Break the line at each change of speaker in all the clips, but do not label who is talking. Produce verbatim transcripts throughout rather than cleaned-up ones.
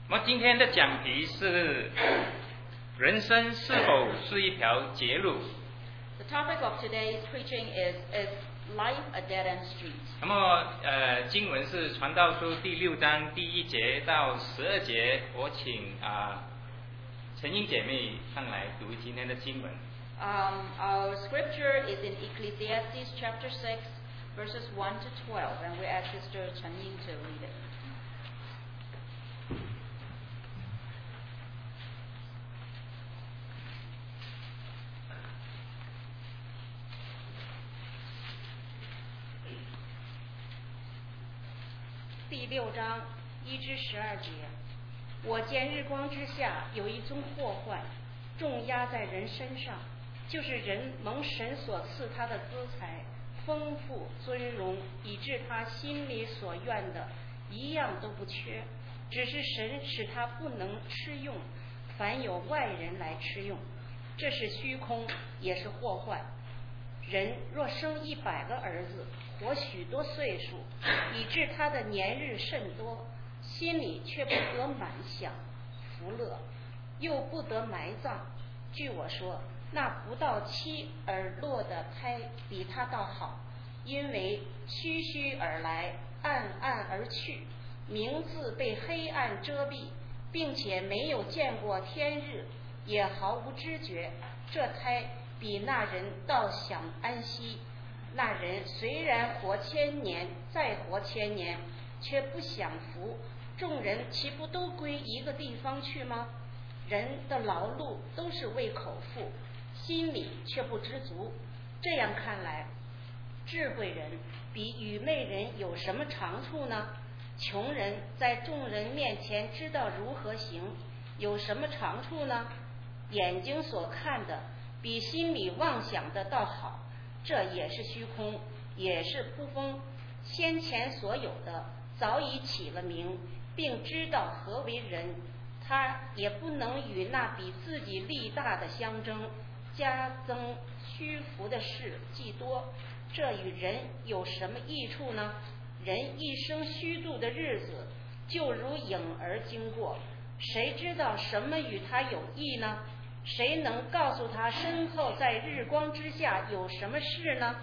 那么今天的讲题是人生是否是一条捷路。
The topic of today's preaching is Is life a dead-end street?
那么呃，经文是传道书第六章第一节到十二节，我请啊、呃、陈英姐妹上来读今天的经文。
Um, our scripture is in Ecclesiastes chapter six, verses one to twelve, and we ask Sister Chen Ying to read it.
第六章一至十二节，我见日光之下有一宗祸患，重压在人身上，就是人蒙神所赐他的资财丰富尊荣，以致他心里所愿的一样都不缺，只是神使他不能吃用，凡有外人来吃用，这是虚空，也是祸患。人若生一百个儿子，活许多岁数，以致他的年日甚多，心里却不得满享福乐，又不得埋葬。据我说，那不到期而落的胎比他倒好，因为虚虚而来，暗暗而去，名字被黑暗遮蔽，并且没有见过天日，也毫无知觉。这胎比那人倒享安息。那人虽然活千年，再活千年，却不享福，众人岂不都归一个地方去吗？人的劳碌都是为口腹，心里却不知足。这样看来，智慧人比愚昧人有什么长处呢？穷人在众人面前知道如何行，有什么长处呢？眼睛所看的比心里妄想的倒好，这也是虚空，也是不丰。先前所有的早已起了名，并知道何为人，他也不能与那比自己力大的相争，加增虚浮的事既多，这与人有什么益处呢？人一生虚度的日子，就如影儿经过，谁知道什么与他有益呢？谁能告诉他身后在日光之下有什么事呢？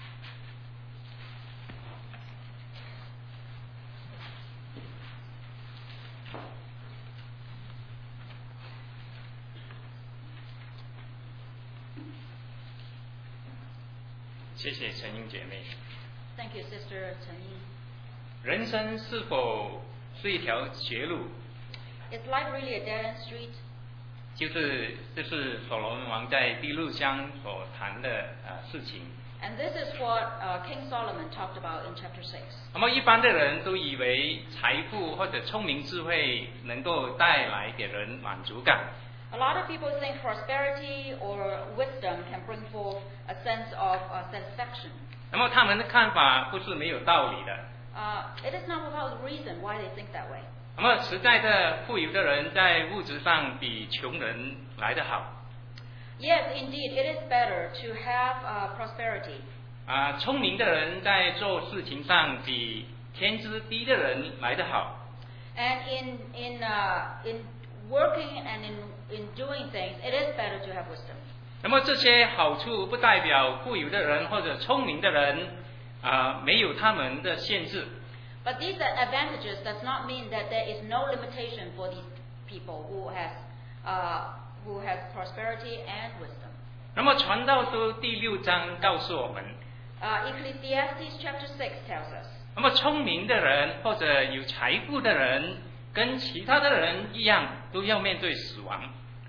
谢谢陈英姐妹。
Thank you, Sister Chen Ying.
人生是否是一条捷路？
Is life really a dead-end street?
就是这是所罗门王在第六章所谈的呃事情。
And this is what uh, King Solomon talked about in chapter six.
那么一般的人都以为财富或者聪明智慧能够带来给人满足感。
A lot of people think prosperity or wisdom can bring forth a sense of uh, satisfaction.
那么他们的看法不是没有道理的。
Uh, it is not without reason why they think that way.
那么实在的富有的人在物质上比穷人来得好。
Yes, indeed, it is better to have uh, prosperity.
啊，聪明的人在做事情上比天资低的人来得好。
And in in uh, in working and in in doing things, it is better to have wisdom.
那么这些好处不代表富有的人或者聪明的人啊没有他们的限制。
But these advantages does not mean that there is no limitation for these people who has uh, who has prosperity and wisdom.
那么传道书第六章告诉我们，
Uh, Ecclesiastes chapter six tells us.
那么聪明的人或者有财富的人，跟其他的人一样，都要面对死亡。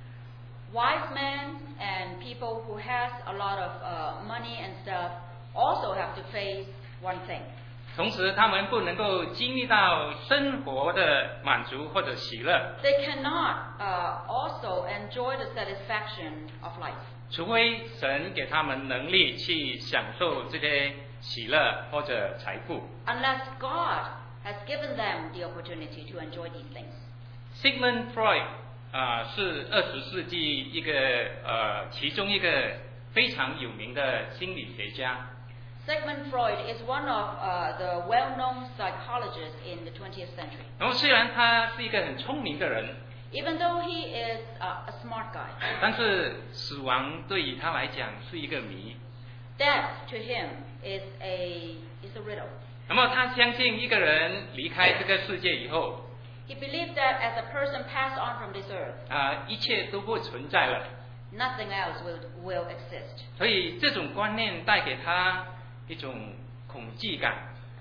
Wise men and people who has a lot of uh, money and stuff also have to face one thing.
同时，他们不能够经历到生活的满足或者喜乐，
They cannot uh, also enjoy the satisfaction of life.
除非神给他们能力去享受这些喜乐或者财富。
Unless God has given them the opportunity to enjoy these things.
Sigmund Freud 啊、是二十世纪一个呃其中一个非常有名的心理学家。
Sigmund Freud is one of uh, the well-known psychologists in the twentieth century.
然后虽然他是一个很聪明的人，
Even though he is uh, a smart guy,
但是死亡对于他来讲是一个谜。
death to him is a is a riddle.
那么他相信一个人离开这个世界以后，
He believed that as a person passed on from this earth,
啊，一切都不存在了。
nothing else will will exist.
所以这种观念带给他一种恐惧感。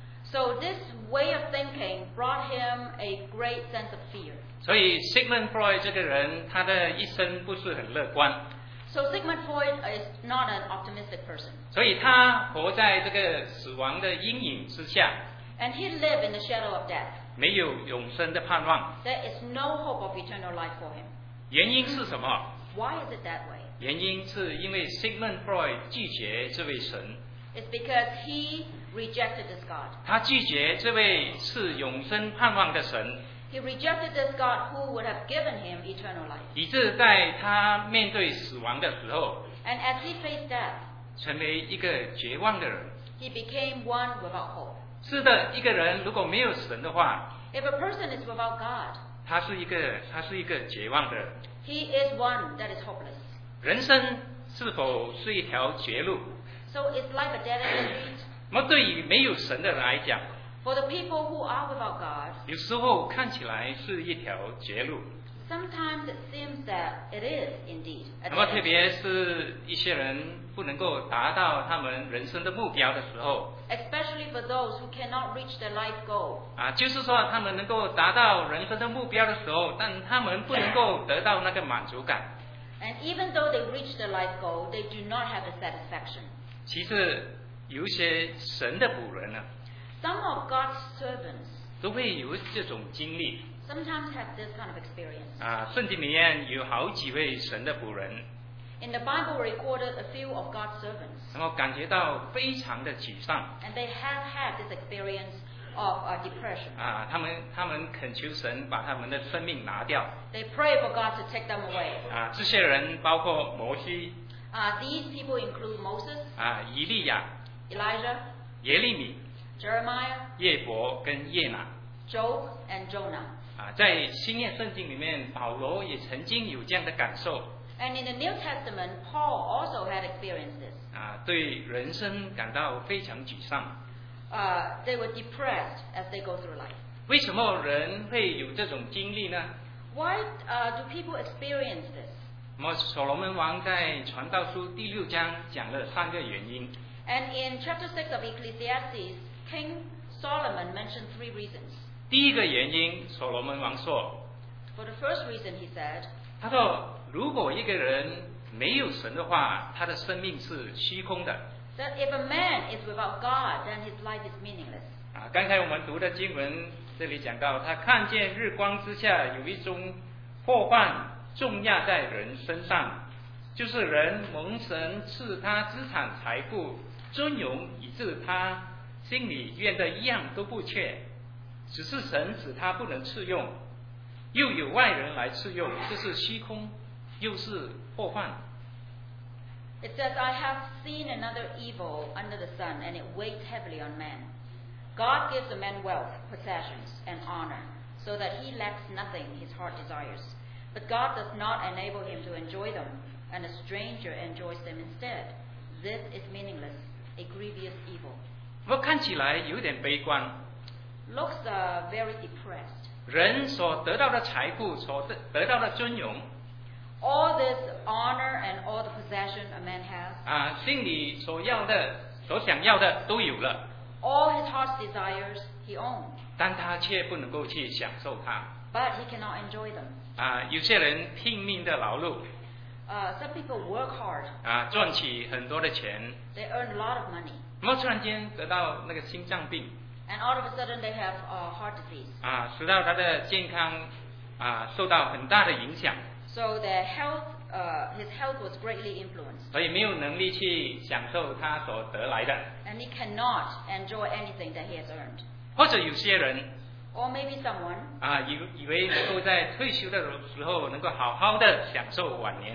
So this way of thinking brought him a great sense of fear.
所以 Sigmund Freud 这个人，他的一生不是很乐观，
So Sigmund Freud is not an optimistic person,
所以他活在这个死亡的阴影之下，
and he lived in the shadow of death.
没有永生的盼望。
There is no hope of eternal life for him.
原因是什么？
Why is it that way?
原因是因为 Sigmund Freud 拒绝这位神，
It's because he rejected this God.
他拒绝这位是永生盼望的神，
He rejected this God who would have given him eternal life.
以致在他面对死亡的时候，
And as he faced death,
成为一个绝望的人。
he became one without hope.
是的，一个人如果没有神的话，
If a person is without God,
他是一个他是一个绝望的人。
he is one that is hopeless.
人生是否是一条绝路？
So is life a dead-end street?
那么对于没有神的人来讲，
For the people who are without God,
有时候看起来是一条绝路。
sometimes it seems that it is indeed a
那么
dead
特
end.
别是一些人不能够达到他们人生的目标的时候，
Especially for those who cannot reach their life goal.
啊，就是说他们能够达到人生的目标的时候，但他们不能够得到那个满足感。
And even though they reach their life goal, they do not have the satisfaction.
其实有一些神的仆人呢，
Some of God's servants
都会有这种经历。
sometimes have this kind of experience.
啊，圣经里面有好几位神的仆人，
In the Bible recorded a few of God's servants,
然后感觉到非常的沮丧。
and they have had this experience of uh, depression.
啊，他们他们恳求神把他们的生命拿掉。
They pray for God to take them away.
啊，这些人包括摩西、
Uh, these people include Moses,
啊以利亚、
Elijah,
耶利米、
Jeremiah,
耶伯跟耶拿。
Job, and Jonah.
啊，在新约圣经里面，保罗也曾经有这样的感受。
And in the New Testament, Paul also had experienced this.
啊，对人生感到非常沮丧。
Uh, they were depressed as they go through life.
为什么人会有这种经历呢？
Why uh, do people experience this?
那么所罗门王在传道书第六章讲了三个原因。
And in chapter six of Ecclesiastes, King Solomon mentioned three reasons.
第一个原因，所罗门王说，
For the first reason, he said,
他说，如果一个人没有神的话，他的生命是虚空的。
that if a man is without God, then his life is meaningless.
啊，刚才我们读的经文这里讲到，他看见日光之下有一种祸患重压在人身上，就是人蒙神赐他资产、财富、尊荣，以致他心里愿的一样都不缺，只是神使他不能赐用，又有外人来赐用，这是虚空，又是祸患。
It says, I have seen another evil under the sun, and it weighs heavily on man. God gives a man wealth, possessions, and honor, so that he lacks nothing his heart desires. But God does not enable him to enjoy them, and a stranger enjoys them instead. This is meaningless, a grievous evil.
我看起来有点悲观，
Looks uh, very depressed.
人所得到的财富，所得得到的尊荣，
All this honor and all the possession a man has,
啊，心里所要的、所想要的都有了，
all his heart's desires he owns,
但他却不能够去享受它。
but he cannot enjoy them.
啊，有些人拼命的劳碌，
Uh, some people work hard,
啊，赚取很多的钱，
they earn a lot of money,
那么突然间得到那个心脏病，
and all of a sudden they have uh, heart disease.
啊，使到他的健康啊受到很大的影响，
So their health, uh, his health was greatly influenced,
所以没有能力去享受他所得来的。
and he cannot enjoy anything that he has earned.
或者有些人
Or maybe someone
啊，以以为能够在退休的时候能够好好的享受晚年，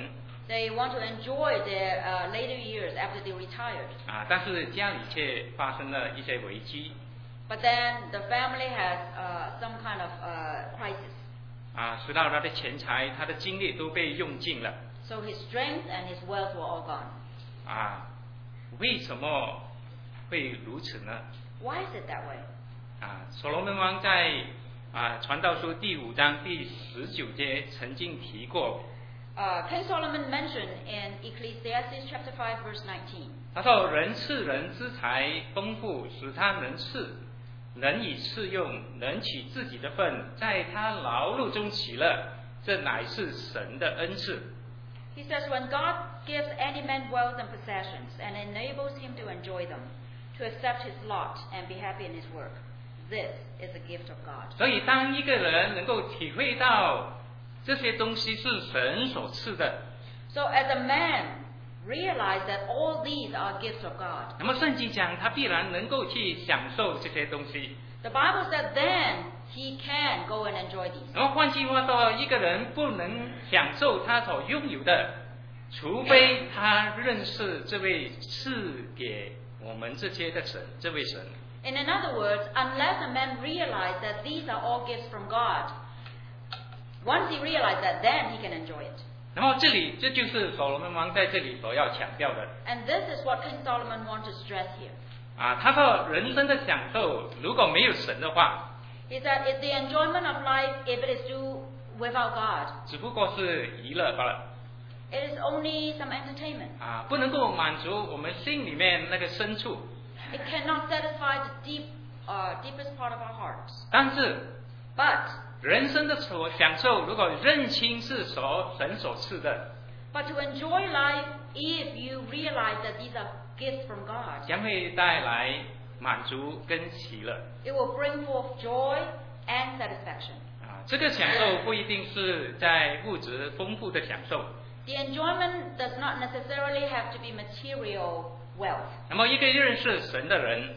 They want to enjoy their uh, later years after they retired.
啊，但是家里却发生了一些危机。
But then the family has uh, some kind of uh, crisis.
啊，直到他的钱财、他的精力都被用尽了。
So his strength and his wealth were all gone.
啊，为什么会如此呢？
Why is it that way?
啊，所罗门王在啊传道书第五章第十九节曾经提过。
Uh, King Solomon mentioned in Ecclesiastes chapter five verse nineteen.
他说：“人赐人之财丰富，使他能赐，能以赐用，能取自己的份，在他劳碌中喜乐，这乃是神的恩赐。”
He says, when God gives any man wealth and possessions and enables him to enjoy them, to accept his lot and be happy in his work, this is a gift of God.
所以，当一个人能够体会到这些东西是神所赐的，
So as a man realize that all these are gifts of God,
那么圣经讲他必然能够去享受这些东西。
the Bible said then he can go and enjoy these.
那么换句话说，一个人不能享受他所拥有的，除非他认识这位赐给我们这些的神，这位神。
And in other words, unless a man realizes that these are all gifts from God, once he realizes that, then he can enjoy it.
那么这里，这就是所罗门王在这里所要强调的
And this is what King Solomon wants to stress here.
啊。他说，人生的享受如果没有神的话，
Is that it's the enjoyment of life, if it is do without God,
只不过是娱乐罢了
it is only some entertainment.
啊，不能够满足我们心里面那个深处。
It cannot satisfy the deep, uh, deepest part of our hearts.
但是
But,
人生的所享受，如果认清是所神所赐的，
but to enjoy life, if you realize that these are gifts from God,
将会带来满足跟喜乐
it will bring forth joy and satisfaction.
啊。这个享受不一定是在物质丰富的享受。
The enjoyment does not necessarily have to be material wealth.
那么一个认识神的人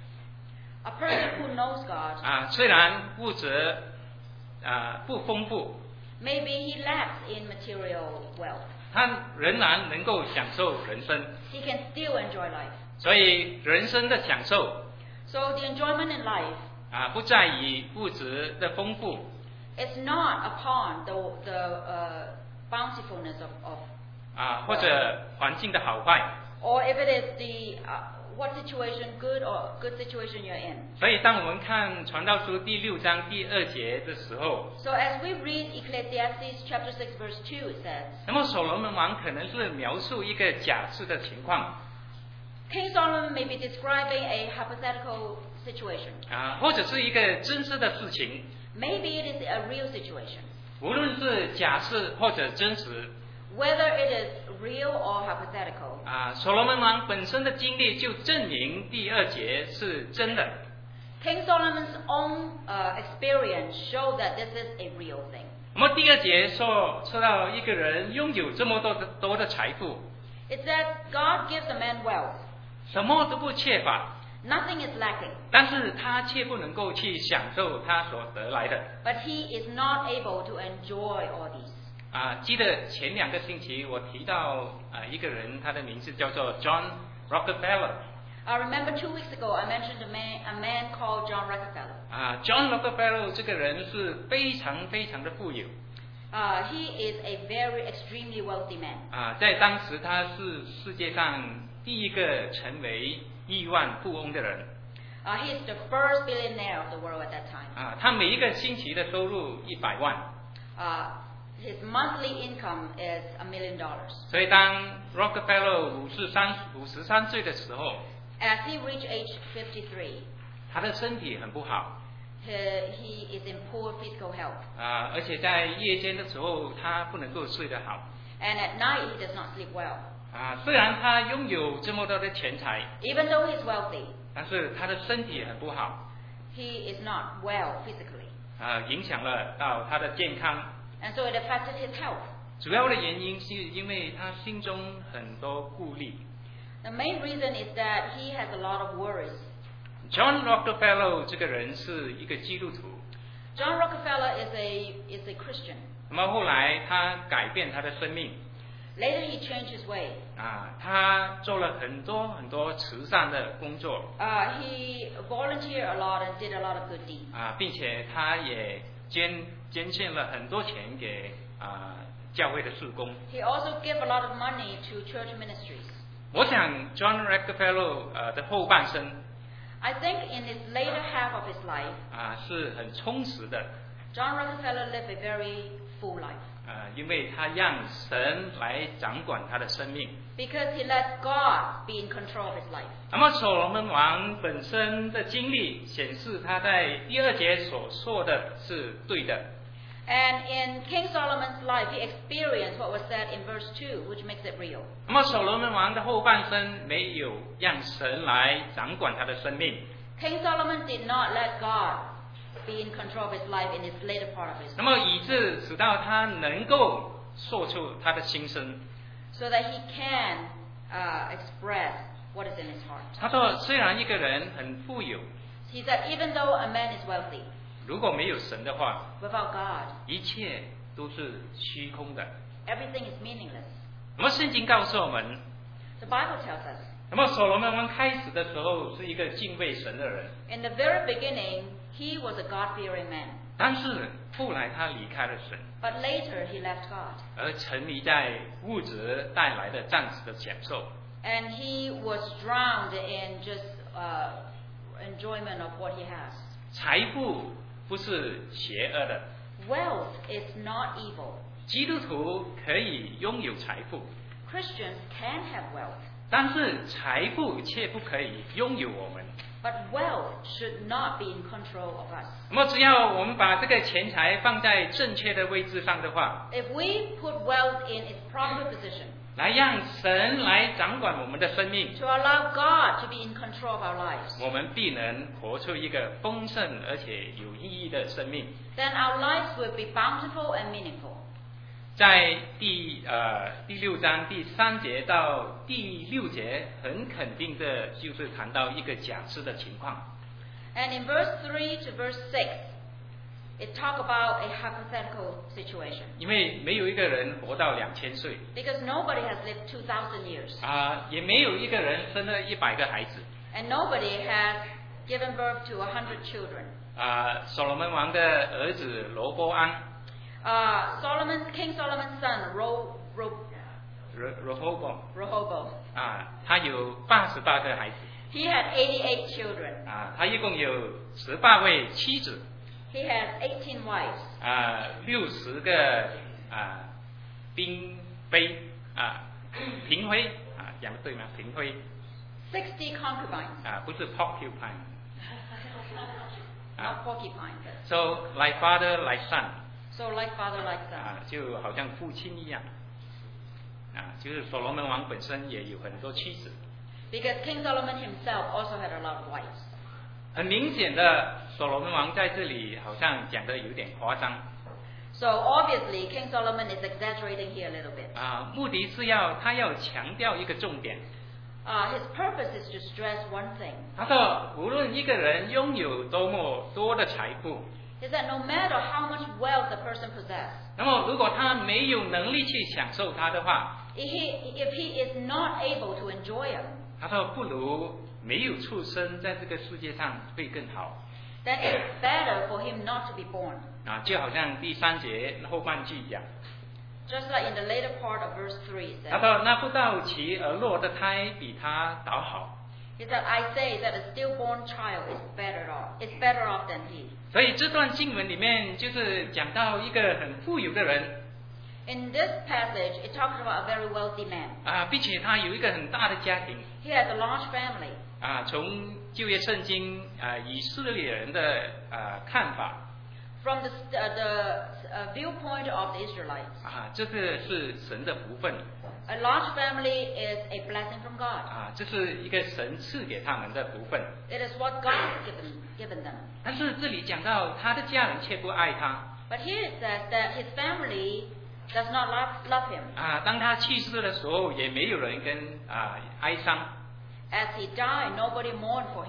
A person who knows God,
啊，虽然物质啊不丰富，
maybe he lacks in material wealth.
他仍然能够享受人生。
He can still enjoy life.
所以人生的享受
So the enjoyment in life,
啊，不在于物质的丰富
it's not upon the, the uh, bountifulness of, of,
啊，或者环境的好坏。
or if it is the, uh, what situation, good or good situation you're in.
所以，当我们看传道书第六章第二节的时候，
So as we read Ecclesiastes chapter six verse two, it says,
那么所罗门王可能是描述一个假设的情况
King Solomon may be describing a hypothetical situation.
啊，或者是一个真实的事情。
Maybe it is a real situation.
无论是假设或者真实
Whether it is real or hypothetical,
啊，所罗门王本身的经历就证明第二节是真的。
King Solomon's own uh, experience show that this is a real thing.
那么第二节说说到一个人拥有这么多的多的财富，
It says God gives a man wealth.
什么都不缺乏，
Nothing is lacking.
但是他却不能够去享受他所得来的。
But he is not able to enjoy all these.
啊，记得前两个星期我提到啊一个人，他的名字叫做 John Rockefeller。
I remember two weeks ago I mentioned a man, a man called John Rockefeller.
啊 ，John Rockefeller 这个人是非常非常的富有。
Uh, he is a very extremely wealthy man.
啊，在当时他是世界上第一个成为亿万富翁的人。
Uh, he is the first billionaire of the world at that time.
啊，他每一个星期的收入一百万。
Uh, his monthly income is a million dollars.
所以当 Rockefeller 五十三五十三岁的时候，
As he reached age fifty-three,
他的身体很不好。
he, he is in poor physical health.
啊，而且在夜间的时候，他不能够睡得好。
And at night he does not sleep well.
啊，虽然他拥有这么多的钱财，
Even though he's wealthy,
但是他的身体很不好，
he is not well physically.
啊，影响了到他的健康。
And so it affected his health.
主要的原因是因为他心中很多顾虑。
The main reason is that he has a lot of worries.
John Rockefeller 这个人是一个基督徒，
John Rockefeller is a, is a Christian.
那么后来他改变他的生命，
Later he changed his way.
啊，他做了很多很多慈善的工作
Uh, he volunteered a lot and did a lot of good deeds.
啊，并且他也捐捐献了很多钱给啊教会的事工。
He also gave a lot of money to church ministries.
我想 John Rockefeller 呃的后半生
I think in his later half of his life,
啊是很充实的，
John Rockefeller lived a very full life
呃，因为他让神来掌管他的生命。
because he let God be in control of his life.
那么所罗门王本身的经历显示，他在第二节所说的是对的。
And in King Solomon's life, he experienced what was said in verse two, which makes it real.
那么所罗门王的后半生没有让神来掌管他的生命，
King Solomon did not let God be in control of his life in his later part of his
那
life,
么以致使到他能够说出他的心声。
so that he can uh, express what is in his heart.
他说，虽然一个人很富有，
He said, even though a man is wealthy,
如果没有神的话，
without God,
一切都是虚空的。
everything is meaningless.
那么圣经告诉我们，
The Bible tells us,
那么所罗门王开始的时候是一个敬畏神的人，
in the very beginning, he was a God-fearing man.
但是后来他离开了神，
But later, he left God.
而沉迷在物质带来的暂时的享受。
And he was drowned in just uh, enjoyment of what he has.
财富不是邪恶的，
Wealth is not evil.
基督徒可以拥有财富，
Christians can have wealth.
但是财富却不可以拥有我们。
But wealth should not be in control of us.
那么只要我们把这个钱财放在正确的位置上的话，
If we put wealth in its proper position,
来让神来掌管我们的生命，
to allow God to be in control of our lives,
我们必能活出一个丰盛而且有意义的生命。
then our lives will be bountiful and meaningful.
在第呃第六章第三节到第六节，很肯定的就是谈到一个假释的情况。
And in verse three to verse six, it talk about a hypothetical situation.
因为没有一个人活到两千岁
Because nobody has lived two thousand years.
啊、也没有一个人生了一百个孩子
And nobody has given birth to a hundred children.
啊、所罗门王的儿子罗波安
Uh, Solomon, King Solomon's son, Ro, Ro,
罗罗波波
Rehoboam,
啊，他有八十八个孩子
he had eighty-eight children.
啊，他一共有十八位妻子
He had eighteen wives,
啊，六十个啊嫔妃啊嫔妃啊，讲的对吗？嫔妃
sixty concubines,
啊，不是 porcupine。
not porcupine, but
So like father like son
so like father, like son.
啊，就好像父亲一样啊，就是所罗门王本身也有很多妻子。
Because King Solomon himself also had a lot of wives.
很明显的，所罗门王在这里好像讲的有点夸张
So obviously, King Solomon is exaggerating here a little bit.
啊，目的是要他要强调一个重点。
Uh, his purpose is to stress one thing.
他说，无论一个人拥有多么多的财富，
Is that no matter how much wealth the person possesses,
那么如果他没有能力去享受它的话，
if he, if he is not able to enjoy it,
他说不如没有出生在这个世界上会更好
then it's better for him not to be born.
啊，就好像第三节后半句讲。
Just like in the later part of verse three, it
他
says,
说：“那不到期而落的胎比他倒好。
he said, I say that a stillborn child is better off, is better off than he. ”
所以这段经文里面就是讲到一个很富有的人
In this passage, it talks about a very wealthy man.
啊，并且他有一个很大的家庭
He has a large family.
啊。从旧约圣经啊以色列人的啊看法
From the, uh, the uh, viewpoint of the Israelites,
啊，这个是神的福分
a large family is a blessing from God.
啊，这是一个神赐给他们的福分。
It is what God has given, given them.
但是这里讲到他的家人却不爱他
But here it says that his family does not love, love him.
啊，当他去世的时候，也没有人跟啊哀伤
As he died, nobody mourned for him.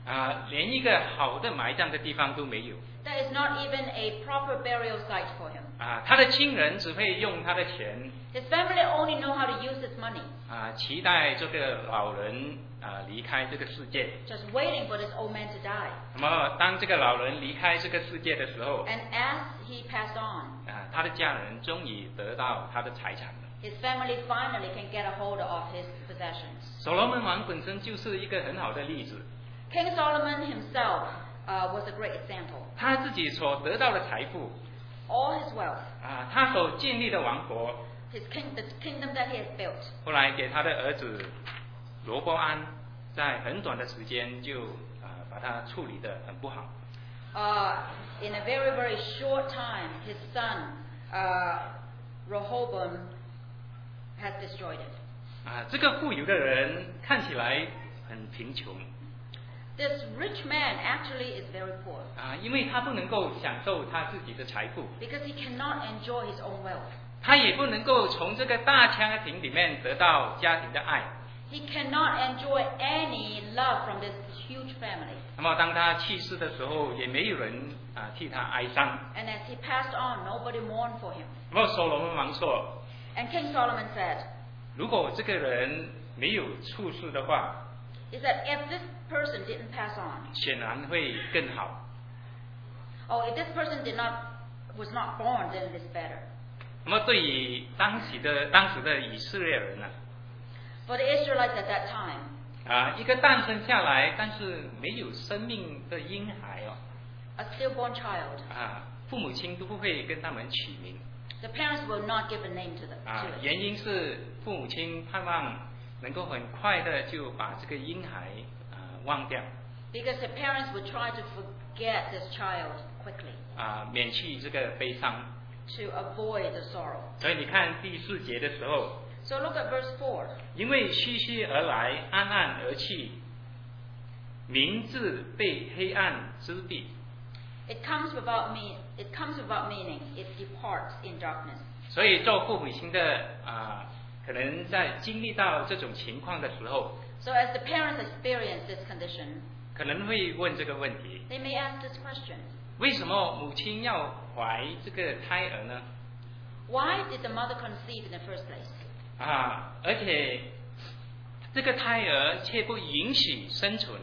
啊，连一个好的埋葬的地方都没有。
There is not even a proper burial site for him.
啊，他的亲人只会用他的钱。
His family only know how to use his money.
啊，期待这个老人啊离开这个世界。
Just waiting for this old man to die.
那么，当这个老人离开这个世界的时候，
And as he passed on,
啊，他的家人终于得到他的财产了。
his family finally can get a hold of his possessions.
所罗门王本身就是一个很好的例子。
King Solomon himself uh, was a great example.
他自己所得到的财富，
All his wealth,
啊，他所建立的王国，
his king, the kingdom that he has built,
后来给他的儿子罗波安，在很短的时间就啊把它处理得很不好。
uh, in a very, very short time, his son uh, Rehoboam has destroyed it.
啊，这个富有的人看起来很贫穷。
This rich man actually is very poor
啊，因为他不能够享受他自己的财富，
because he cannot enjoy his own wealth.
他也不能够从这个大家庭里面得到家庭的爱。
He cannot enjoy any love from this huge family.
那么当他去世的时候，也没有人啊替他哀伤。
And as he passed on, nobody mourned for him.
那么所罗门王说，
And King Solomon said,
如果这个人没有处世的话，
is that if this person didn't pass on,
显然会更好。
or if this person did not was not born, then it is better.
那么对于当时的当时的以色列人呢，
For the Israelites at that time,
啊，一个诞生下来但是没有生命的婴孩哦，
a stillborn child,
啊，父母亲都不会跟他们取名。
the parents will not give a name to, the,
啊
to，it.
原因是父母亲盼望能够很快的就把这个婴孩啊忘掉，
Because the parents would try to forget this child quickly
啊，免去这个悲伤。
to avoid the sorrow.
所以你看第四节的时候，
So look at verse four.
因为虚虚而来，暗暗而去，名字被黑暗遮蔽。
It comes without mean. It comes without meaning. It departs in darkness.
所以做父母亲的啊，可能在经历到这种情况的时候，
So as the parents experience this condition,
可能会问这个问题：
they may ask this question:
为什么母亲要怀这个胎儿呢？
Why did the mother conceive in the first place?
啊，而且这个胎儿却不允许生存。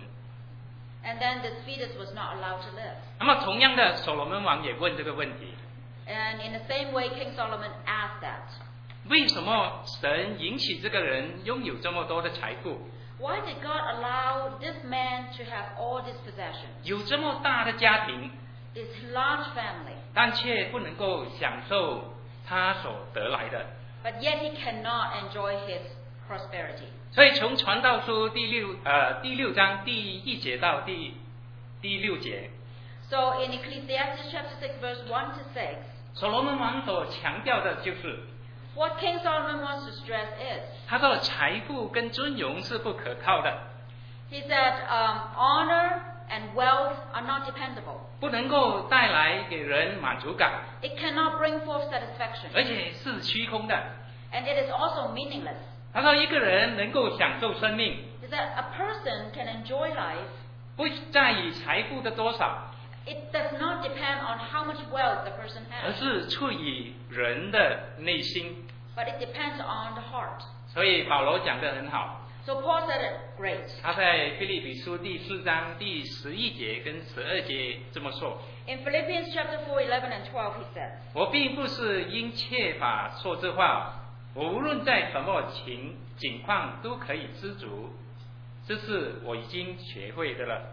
And then this fetus was not allowed to live.
那么同样的，所罗门王也问这个问题：
And in the same way, King Solomon asked that.
为什么神允许这个人拥有这么多的财富，
Why did God allow this man to have all these possessions,
有这么大的家庭，
this large family,
但却不能够享受他所得来的？
but yet he cannot enjoy his prosperity?
所以从传道书第六呃第六章第一节到第第六节，
So in Ecclesiastes chapter six, verse one to six,
所罗门王所强调的就是，
what King Solomon wants to stress is,
他说财富跟尊荣是不可靠的，
he said, um, honor and wealth are not dependable.
不能够带来给人满足感，
It cannot bring forth satisfaction.
而且是虚空的。
And it is also meaningless.
他说一个人能够享受生命，
Is that a person can enjoy life.
不在于财富的多少，
It does not depend on how much wealth the person
而
has,
是出于人的内心。
but it depends on the heart.
所以保罗讲得很好，
So Paul said it great.
他在腓立比书第四章第十一节跟十二节这么说：
In Philippians chapter four, eleven and twelve, he says,
我并不是因切法说这话，我无论在什么情境况都可以知足，这是我已经学会的了。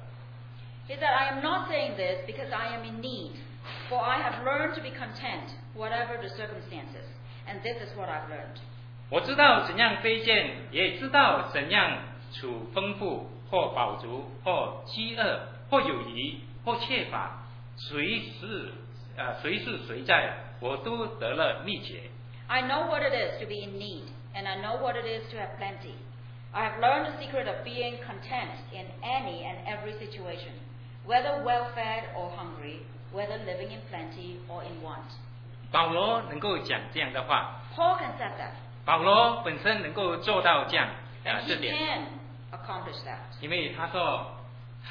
he said, I am not saying this because I am in need, for I have learned to be content, whatever the circumstances. And this is what I've learned.
我知道怎样卑贱，也知道怎样处丰富或饱足，或饥饿，或有余，或缺乏，随时呃随是随在，我都得了秘诀。
I know what it is to be in need, and I know what it is to have plenty. I have learned the secret of being content in any and every situation, whether well-fed or hungry, whether living in plenty or in want.
保罗能够讲这样的话，
Paul can say that,
保罗本身能够做到这样啊、
and
这
he
点，
can accomplish that.
因为他说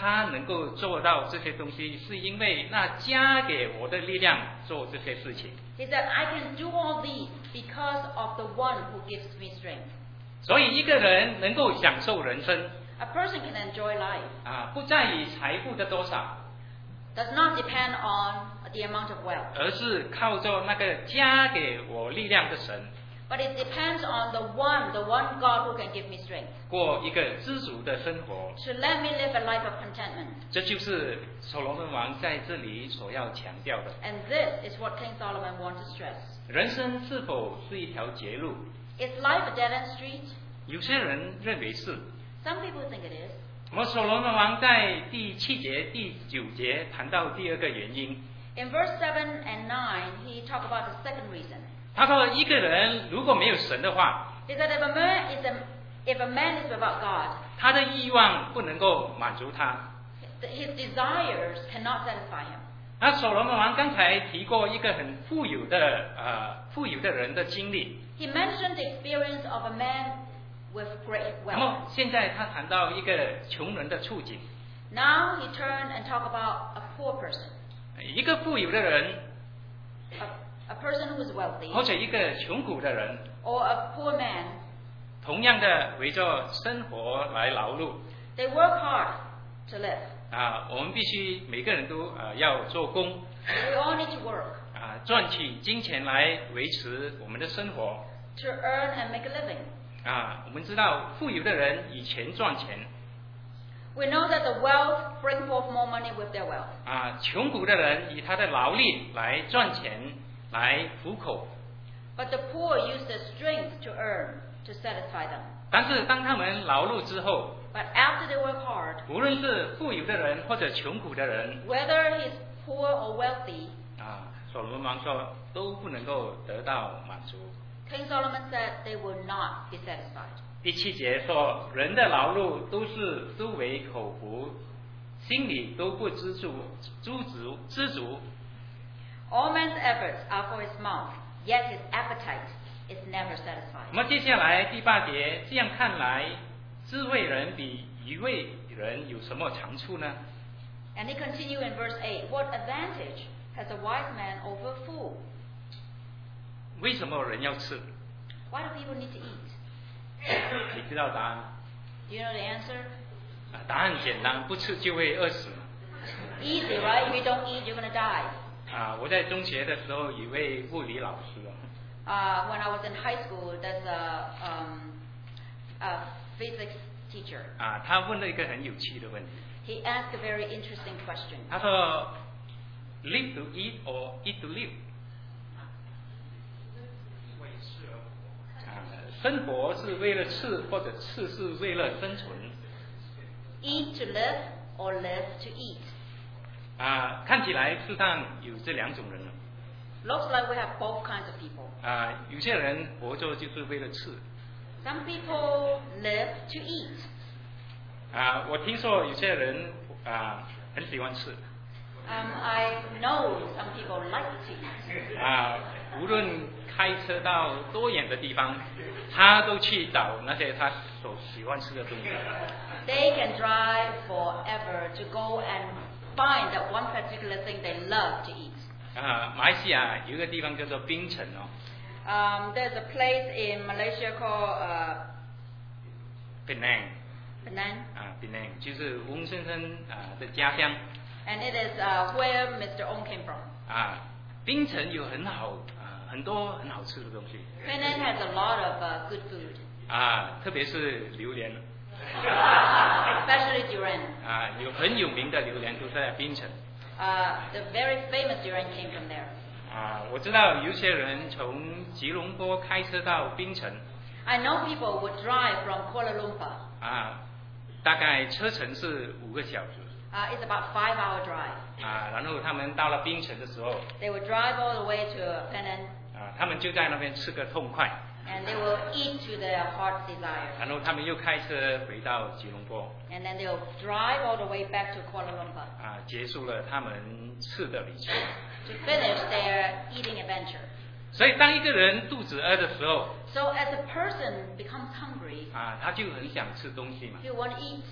他能够做到这些东西，是因为那加给我的力量做这些事情。
He said, I can do all these because of the one who gives me strength.
所以一个人能够享受人生
A person can enjoy life.
啊，不在于财富的多少，
Does not depend on the amount of wealth,
而是靠着那个加给我力量的神，
but it depends on the one, the one God who can give me strength,
过一个知足的生活。
to let me live a life of contentment.
这就是所罗门王在这里所要强调的。
And this is what King Solomon wants to stress.
人生是否是一条捷路？
Is life a dead-end street?
有些人认为是。
Some people think it is.
我们所罗门王在第七节、第九节谈到第二个原因。
In verse seven and nine, he talked about the second reason.
他说，一个人如果没有神的话，
He said if a man is a, if a man is without God,
他的欲望不能够满足他。
his desires cannot satisfy him.
那所罗门王刚才提过一个很富有的呃富有的人的经历，
He mentioned the experience of a man with great
那
wealth.
么现在他谈到一个穷人的处境。
Now he turned and talked about a poor person,
一个富有的人，
a, a person who is wealthy,
或者一个穷苦的人，
or a poor man.
同样的为着生活来劳碌
They work hard to live.
啊，我们必须每个人都呃要做工
We all need to work
啊，赚取金钱来维持我们的生活
to earn and make a living.
啊。我们知道富有的人以钱赚钱
We know that the wealth bring forth more money with their wealth.
啊，穷苦的人以他的劳力来赚钱来糊口。
But the poor use their strength to earn, to satisfy them.
但是当他们劳碌之后，
But after they work hard,
无论是富有的人或者穷苦的人
whether he's poor or wealthy,
啊，所罗门王说都不能够得到满足。
King Solomon said they will not be satisfied.
第七节说，人的劳碌都是都为口腹，心里都不知足，知足知足。
All man's efforts are for his mouth, yet his appetite is never
那
satisfied.
么接下来第八节，这样看来，智慧人比愚昧人有什么长处呢？
And he continued in verse eight, what advantage has a wise man over a fool?
为什么人要吃？
Why do people need to eat?
你知道答案？
Do you know the answer?
啊，答案简单，不吃就会饿死。
Easy, right? If you don't eat, you're going to die.
啊，我在中学的时候有一位物理老师哦，
Uh, when I was in high school, there's a, um, a physics teacher.
啊，他问了一个很有趣的问题，
He asked a very interesting question.
他说 ：“Live to eat or eat to live？” 啊，生活是为了吃，或者吃是为了生存。
Eat to live or live to eat?
啊，看起来世上有这两种人了。
Looks like we have both kinds of people.
啊，有些人活着就是为了吃。
Some people live to eat.
啊，我听说有些人啊很喜欢吃。
Um, I know some people like to eat.
啊，无论开车到多远的地方，他都去找那些他所喜欢吃的东西。
They can drive forever to go and find that one particular thing they love to eat.
啊，马来西亚有一个地方叫做槟城哦，
Um, there's a place in Malaysia called uh,
Penang
Penang,
啊，Penang 就是翁先生啊的家乡
and it is uh, where Mister Ong came from.
啊。槟城有很好啊很多很好吃的东西
Penang has a lot of uh, good food,
啊，特别是榴莲
especially durian.
啊，有很有名的榴莲都在槟城
Uh, the very famous durian came from there.
啊。我知道有些人从吉隆坡开车到槟城
I know people would drive from Kuala Lumpur.
啊，大概车程是五个小时
Uh, it's about five hour drive.
啊，然后他们到了槟城的时候
They would drive all the way to Penang,
啊，他们就在那边吃个痛快，
and they will eat to their heart's desire.
然后他们又开车回到吉隆坡
And then they'll drive all the way back to Kuala Lumpur
啊，结束了他们吃的旅程。
to finish their eating adventure.
所以当一个人肚子饿的时候
So as a person becomes hungry,
啊，他就很想吃东西嘛
you want to eat.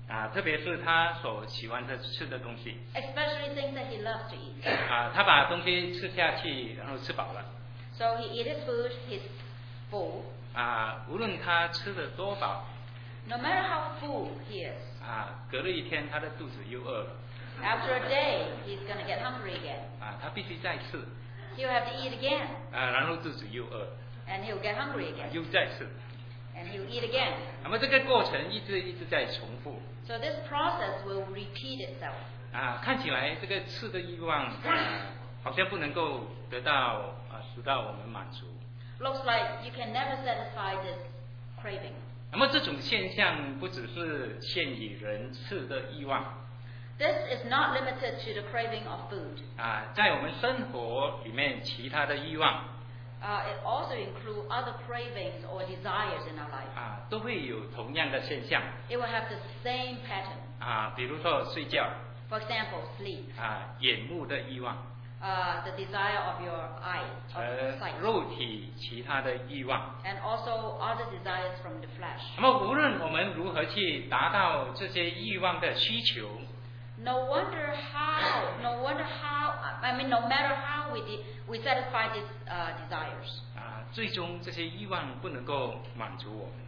啊，特别是他所喜欢的吃的东西
especially things that he loves to eat.
啊，他把东西吃下去，然后吃饱了
So he eat his food, he's full.
啊，无论他吃的多饱
No matter how full he is,
啊，隔了一天他的肚子又饿了
after a day he's going to get hungry again.
啊，他必须再吃
He'll have to eat again,
啊，然后肚子又饿，
and he'll get hungry
啊
again,
又再吃，
and he'll eat again.
那么这个过程一直一直在重复
So this process will repeat itself.
啊，看起来这个吃的欲望啊，好像不能够得到啊，使到我们满足。
Looks like you can never satisfy this craving.
那么这种现象不只是限于人吃的欲望
This is not limited to the craving of food.
啊，在我们生活里面其他的欲望
Uh, it also includes other cravings or desires in our life.
啊，都会有同样的现象
It will have the same pattern.
啊，比如说睡觉
For example, sleep,
啊，眼目的欲望，
uh, the desire of your eye, of
呃
sight,
肉体其他的欲望。
and also other desires from the flesh.
那么无论我们如何去达到这些欲望的需求
No wonder how, no wonder how, I mean, no matter how we de- we satisfy these uh, desires,
啊，最终这些欲望不能够满足我们，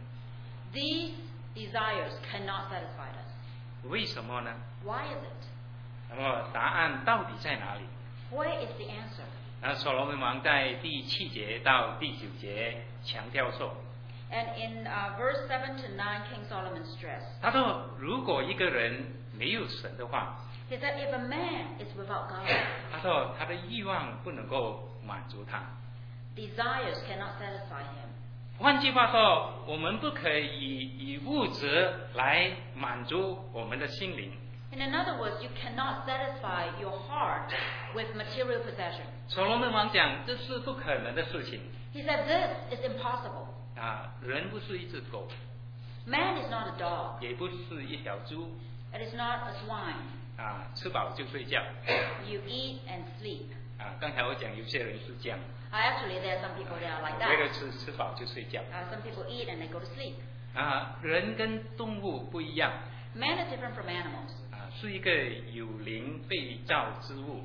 these desires cannot satisfy us.
为什么呢？
Why is it?
那么答案到底在哪里？
Where is the answer?
那所罗门王在第七节到第九节强调说，
And in uh, verse seven to nine, King Solomon stressed,
他说，如果一个人没有神的话，
he said, if a man is without God,
他说他的欲望不能够满足他。
desires cannot satisfy him.
换句话说，我们不可以以物质来满足我们的心灵。
In other words, you cannot satisfy your heart with material possession.
所罗门王讲，这是不可能的事情
He said, this is impossible.
啊！人不是一只狗，
Man is not a dog.
也不是一条猪
It is not a swine.
啊，吃饱就睡觉
You eat and sleep.
啊。刚才我讲有些人是这样，
Uh, actually, there are some people that are like
为了
that.
吃吃饱就睡觉
Uh, some people eat and they go to sleep.
啊。人跟动物不一样
Man is different from animals.
啊，是一个有灵被造之物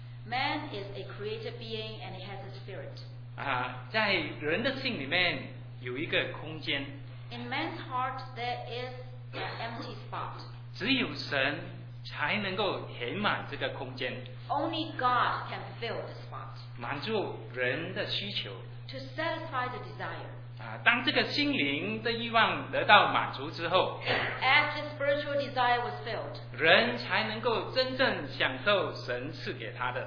Man is a created being and he has a spirit.
啊，在人的心里面有一个空间，
In man's heart, there is an empty spot.
只有神才能够填满这个空间，
Only God can fill the spot
满足人的需求
to satisfy the desire.
啊。当这个心灵的欲望得到满足之后，
As the spiritual desire was filled,
人才能够真正享受神赐给他的。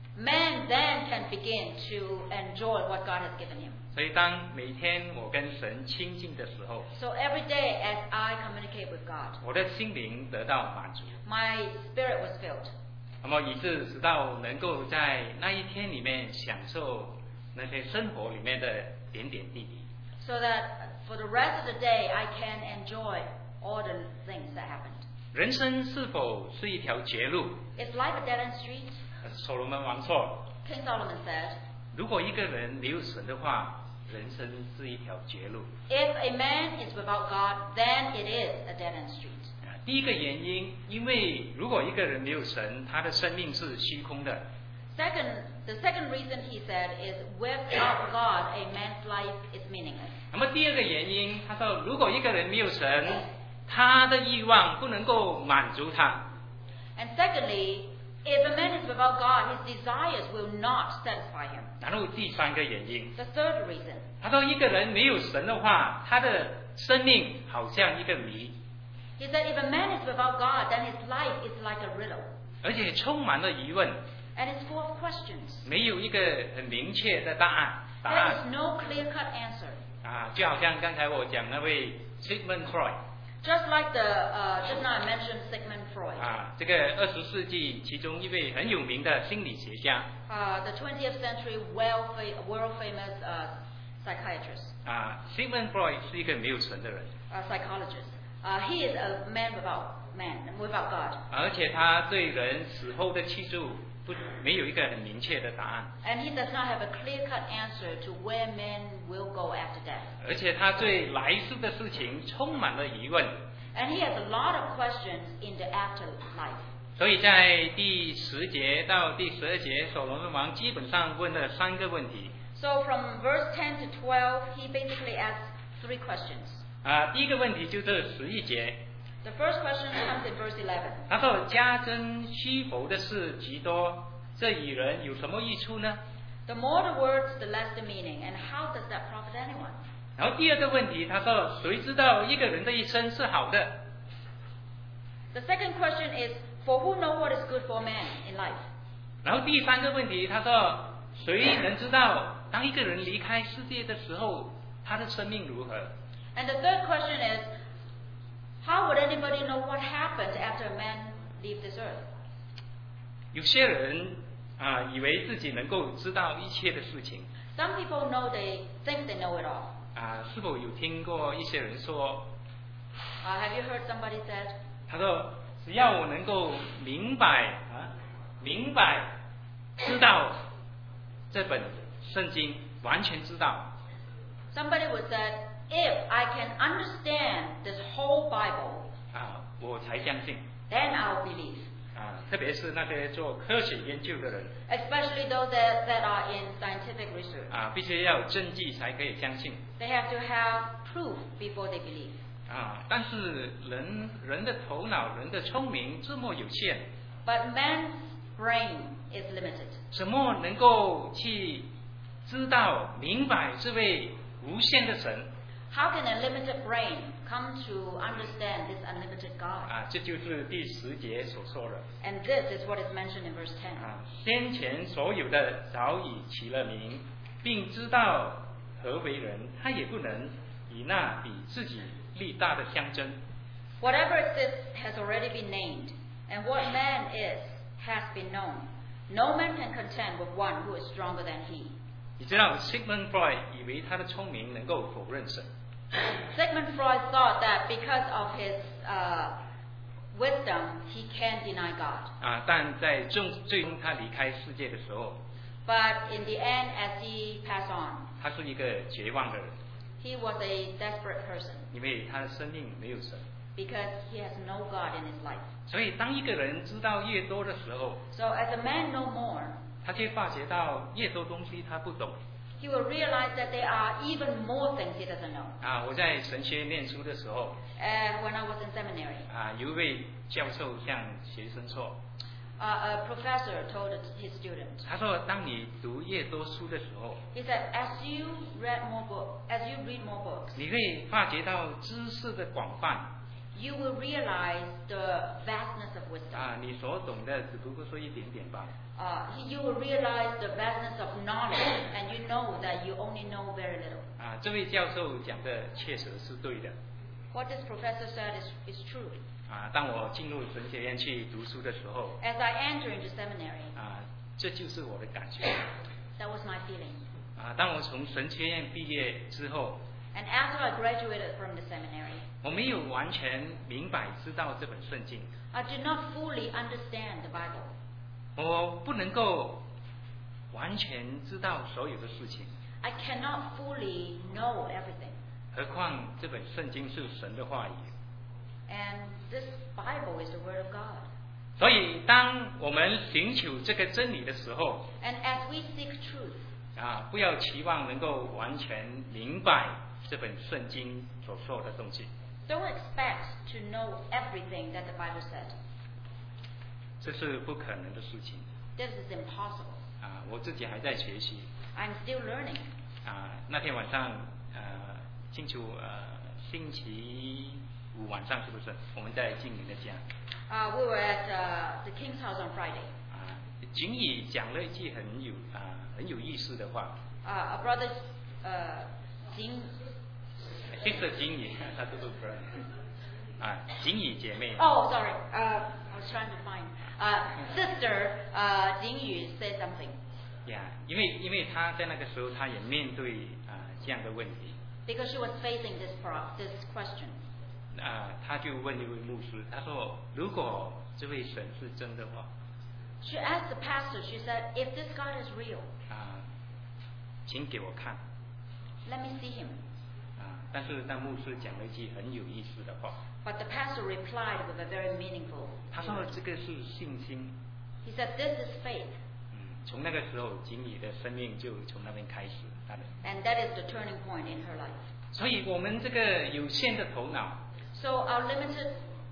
man then can begin to enjoy what God has given him.
所以，当每天我跟神亲近的时候，
So every day as I communicate with God,
我的心灵得到满足，
my spirit was filled.
那么以致直到能够在那一天里面享受那些生活里面的点点滴滴。
So that for the rest of the day I can enjoy all the things that happened.
人生是否是一条绝路？
Is life a dead end street?
所罗门王说，
King Solomon said,
如果一个人没有神的话，人生是一条绝路。
if a man is without God, then it is a dead end street.
啊，第一个原因，因为如果一个人没有神，他的生命是虚空的。
Second, the second reason he said is without God, a man's life is meaningless.
那么第二个原因，他说，如果一个人没有神，他的欲望不能够满足他。
And secondly, if a man is without God, his desires will not satisfy him.
然后第三个原因，
The third reason,
他说，一个人没有神的话，他的生命好像一个谜，
he said if a man is without God, then his life is like a riddle.
而且充满了疑问，
And it's full of questions.
没有一个很明确的答案。答
There
案
is no clear-cut answer.
啊，就好像刚才我讲那位 Sigmund Freud
Just like the, uh, just now I mentioned Sigmund Freud,
啊，这个二十世纪其中一位很有名的心理学家
uh, the twentieth century well fa- world-famous uh, psychiatrist,
啊 ，Sigmund Freud 是一个没有神的人，
uh, psychologist. Uh, he is a man without man, without God.
而且他对人死后的去处不没有一个很明确的答案，
And he does not have a clear-cut answer to where men will go after death.
而且他对来世的事情充满了疑问。
And he has a lot of questions in the afterlife.
所以在第十节到第十二节，所罗门王基本上问了三个问题。
So from verse ten to twelve, he basically asks three questions.
啊，第一个问题就是十一节。
The first question comes in verse eleven.
他说：“加增虚浮的事极多，这与人有什么益处呢？”
The more the words, the less the meaning. And how does that profit anyone?
然后第二个问题，他说：“谁知道一个人的一生是好的？”
The second question is, for who know what is good for man in life?
然后第三个问题，他说：“谁能知道当一个人离开世界的时候，他的生命如何？”
And the third question is, how would anybody know what happens after a man leaves this earth?
有些人啊，以为自己能够知道一切的事情。
Some people know they think they know it all.
啊，是否有听过一些人说？
Uh, have you heard somebody said?
他说：“只要我能够明白啊，明白知道这本圣经，完全知道。”
Somebody would say, if I can understand this whole Bible,
啊，我才相信。
then I'll believe.
啊，特别是那些做科学研究的人。
Especially those that, that are in scientific research.
啊，必须要有证据才可以相信。
They have to have proof before they believe.
啊，但是人人的头脑、人的聪明这么有限，
But man's brain is limited.
怎么能够去知道、明白这位无限的神？
How can a limited brain come to understand this unlimited God?
啊，这就是第十节所说的。
And this is what is mentioned in verse ten.
啊，先前所有的早已起了名，并知道何为人，他也不能以那比自己力大的相争。
Whatever exists has already been named, and what man is has been known. No man can contend with one who is stronger than he.
你知道 Sigmund Freud 以为他的聪明能够否认神。
Sigmund Freud thought that because of his uh, wisdom, he can deny God.
啊，但在最最终他离开世界的时候，
But in the end, as he passed on,
他是一个绝望的人，
he was a desperate person
因为他的生命没有神。
because he has no God in his life.
所以当一个人知道越多的时候，
So as a man know more,
他就发觉到越多东西他不懂。
he will realize that there are even more things he doesn't know.
啊，我在神学院念书的时候，
Uh, when I was in seminary,
啊，有一位教授向学生说，
uh, a professor told his student,
他说，当你读越多书的时候，
he said, as you read more book, as you read more books,
你会发觉到知识的广泛。
you will realize the vastness of wisdom.
啊，你所懂的只不过说一点点吧。
Uh, he- you will realize the vastness of knowledge, and you know that you only know very little.
啊，这位教授讲的确实是对的。
What this professor said is, is true.
啊，当我进入神学院去读书的时候，
As I enter into seminary,
啊，这就是我的感觉。
that was my feeling.
啊，当我从神学院毕业之后，
And after I graduated from the seminary,
我没有完全明白知道这本圣经，
I did not fully understand the Bible.
我不能够完全知道所有的事情，
I cannot fully know everything.
何况这本圣经是神的话语。
And this Bible is the Word of God.
所以，当我们寻求这个真理的时候，
And as we seek truth,
啊，不要期望能够完全明白这本圣经所说的东西，
don't expect to know everything that the Bible said.
这是不可能的事情。
This is impossible.
啊，我自己还在学习。
I'm still learning.
啊，那天晚上，呃，清楚，呃，星期五晚上是不是？我们在静明的家。
Uh, we were at uh, the King's house on Friday.
啊，景宇讲了一句很有啊很有意思的话。
Uh, a brother, uh, Jing,
Sister 景宇，他都是 brother。啊，景宇姐妹。
oh, sorry. Uh, I was trying to find. Uh, sister uh, Jing Yu said something.
呀，因为因为他在那个时候，他也面对啊这样的问题。
Because she was facing this pro- this question.
啊，他就问一位牧师，他说：“如果这位神是真的话，
She asked the pastor, she said, if this God is real,
啊，请给我看。
let me see him.
啊， 啊，但是当牧师讲了一句很有意思的话，
But the pastor replied with a very meaningful
他说
word.
这个是信心。
He said, "This is faith."
嗯，从那个时候，锦鲤的生命就从那边开始，他的。
And that is the turning point in her life.
所以我们这个有限的头脑，
So our limited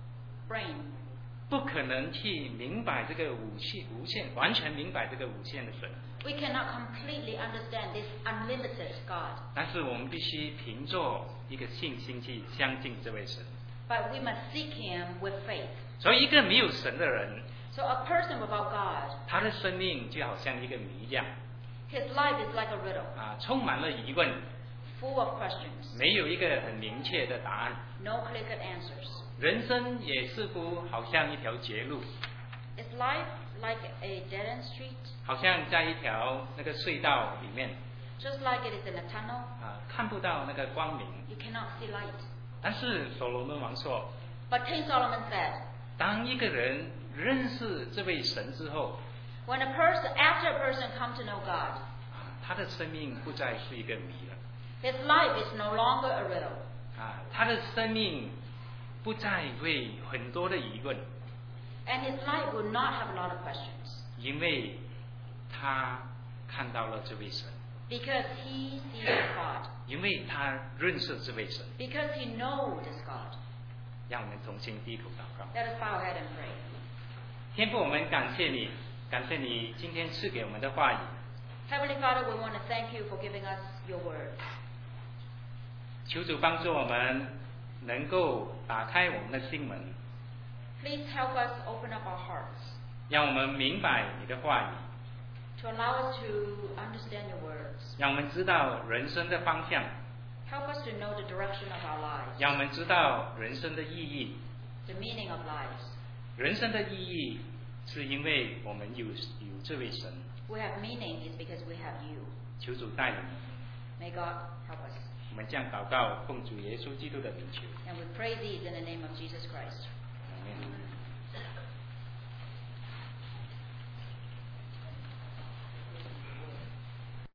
brain
不可能去明白这个无限、无限完全明白这个无限的神。
we cannot completely understand this unlimited God.
但是我们必须凭着一个信心去相信这位神。
But we must seek Him with faith.
所以一个没有神的人，
So a person without God,
他的生命就好像一个谜一样
his life is like a riddle,
啊，充满了疑问，
full of questions,
没有一个很明确的答案。
no clear-cut answers.
人生也似乎好像一条绝路，
Is life like a dead-end street?
好像在一条那个隧道里面
Just like it is in a tunnel,
啊，看不到那个光明。
you cannot see light.
但是所罗门王说，
But King Solomon said,
当一个人认识这位神之后，
when a person, after a person come to know God,
啊，他的生命不再是一个谜了，
his life is no longer a riddle,
啊，他的生命不再会很多的疑问，
and his life will not have a lot of questions,
因为他看到了这位神，
because he sees God,
因为他认识这位神。
because he knows this God.
让我们重新低头祷告。
Let us bow our head and pray.
天父，我们感谢你，感谢你今天赐给我们的话语。
Heavenly Father, we want to thank you for giving us your word.
求主帮助我们能够打开我们的心门，
Please help us open up our hearts
让我们明白你的话语，
to allow us to understand your words.
让我们知道人生的方向，
Help us to know the direction of our lives,
让我们知道人生的意义。
the meaning of lives.
人生的意义是因为我们有有这位神。
We have meaning is because we have you.
求主带领，
May God help us.
我们这样祷告，奉主耶稣基督的名求。
And we pray these in the name of Jesus Christ.
阿门。